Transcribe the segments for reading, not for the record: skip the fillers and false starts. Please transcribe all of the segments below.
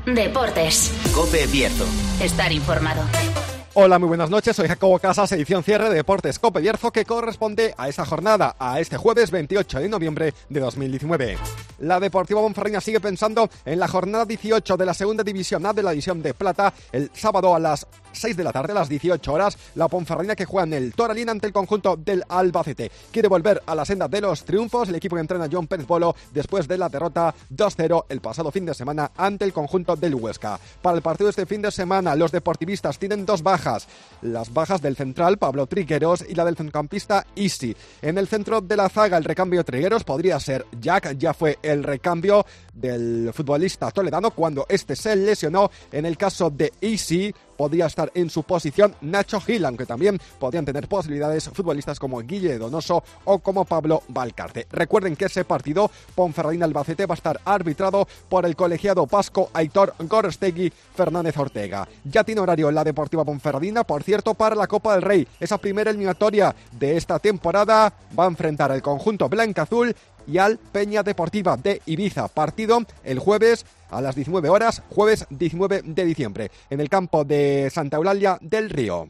Deportes. COPE Bierzo. Estar informado. Hola, muy buenas noches, soy Jacobo Casas, edición cierre de Deportes COPE Bierzo, que corresponde a esta jornada, a este jueves 28 de noviembre de 2019. La Deportiva Ponferradina sigue pensando en la jornada 18 de la segunda división A de la división de plata. El sábado a las 6 de la tarde, a las 18 horas, la Ponferradina, que juega en el Toralín ante el conjunto del Albacete. Quiere volver a la senda de los triunfos el equipo que entrena John Pérez Bolo después de la derrota 2-0 el pasado fin de semana ante el conjunto del Huesca. Para el partido de este fin de semana, los deportivistas tienen dos bajas. Las bajas del central Pablo Trigueros y la del centrocampista Isi. En el centro de la zaga, el recambio de Trigueros podría ser Jack. Ya fue el recambio del futbolista toledano cuando este se lesionó. En el caso de Isi, podría estar en su posición Nacho Gil, aunque también podrían tener posibilidades futbolistas como Guille Donoso o como Pablo Valcarte. Recuerden que ese partido, Ponferradina-Albacete, va a estar arbitrado por el colegiado vasco Aitor Gorostegui Fernández Ortega. Ya tiene horario la Deportiva Ponferradina, por cierto, para la Copa del Rey. Esa primera eliminatoria de esta temporada va a enfrentar al conjunto blanca-azul y al Peña Deportiva de Ibiza. Partido el jueves a las 19 horas, jueves 19 de diciembre, en el campo de Santa Eulalia del Río.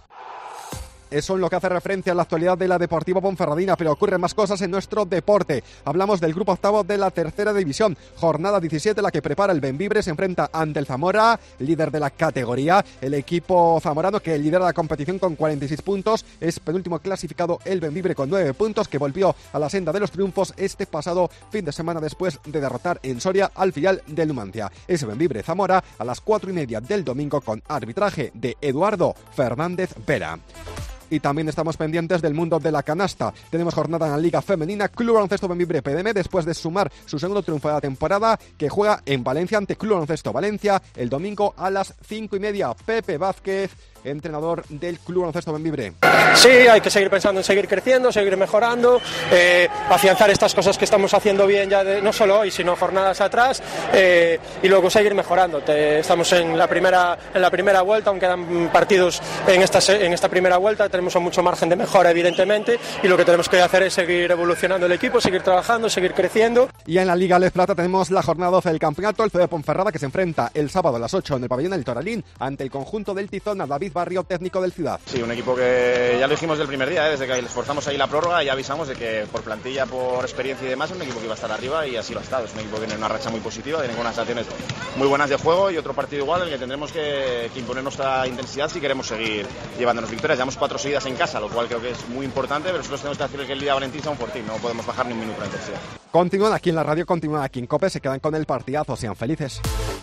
Eso en lo que hace referencia a la actualidad de la Deportiva Ponferradina, pero ocurren más cosas en nuestro deporte. Hablamos del grupo octavo de la tercera división, jornada 17, la que prepara el Bembibre, se enfrenta ante el Zamora, líder de la categoría. El equipo zamorano, que lidera la competición con 46 puntos, es penúltimo clasificado el Bembibre con 9 puntos, que volvió a la senda de los triunfos este pasado fin de semana después de derrotar en Soria al filial del Numancia. Ese Bembibre Zamora a las 4:30 del domingo, con arbitraje de Eduardo Fernández Vera. Y también estamos pendientes del mundo de la canasta. Tenemos jornada en la Liga Femenina. Club Baloncesto Bembibre PDM, después de sumar su segundo triunfo de la temporada, que juega en Valencia ante Club Baloncesto Valencia el domingo a las 5:30. Pepe Vázquez, entrenador del Club Baloncesto Bembibre. Sí, hay que seguir pensando en seguir creciendo, seguir mejorando, afianzar estas cosas que estamos haciendo bien ya no solo hoy, sino jornadas atrás, y luego seguir mejorando. Estamos en la primera vuelta, aún quedan partidos en esta primera vuelta, tenemos mucho margen de mejora, evidentemente, y lo que tenemos que hacer es seguir evolucionando el equipo, seguir trabajando, seguir creciendo. Y en la Liga Les Plata tenemos la jornada 12 del campeonato, el CD Ponferrada, que se enfrenta el sábado a las 8 en el pabellón del Toralín ante el conjunto del Tizón, a David Barrio, técnico del Ciudad. Sí, un equipo que ya lo dijimos del primer día, desde que les forzamos ahí la prórroga, ya avisamos de que por plantilla, por experiencia y demás, es un equipo que iba a estar arriba, y así lo ha estado. Es un equipo que tiene una racha muy positiva, tiene unas acciones muy buenas de juego, y otro partido igual en el que tendremos que imponer nuestra intensidad si queremos seguir llevándonos victorias. Llevamos 4 seguidas en casa, lo cual creo que es muy importante, pero nosotros tenemos que hacer que el día Valentín sea un fortín, no podemos bajar ni un minuto la intensidad. Continúan aquí en la radio, continúan aquí en COPE, se quedan con el partidazo, sean felices.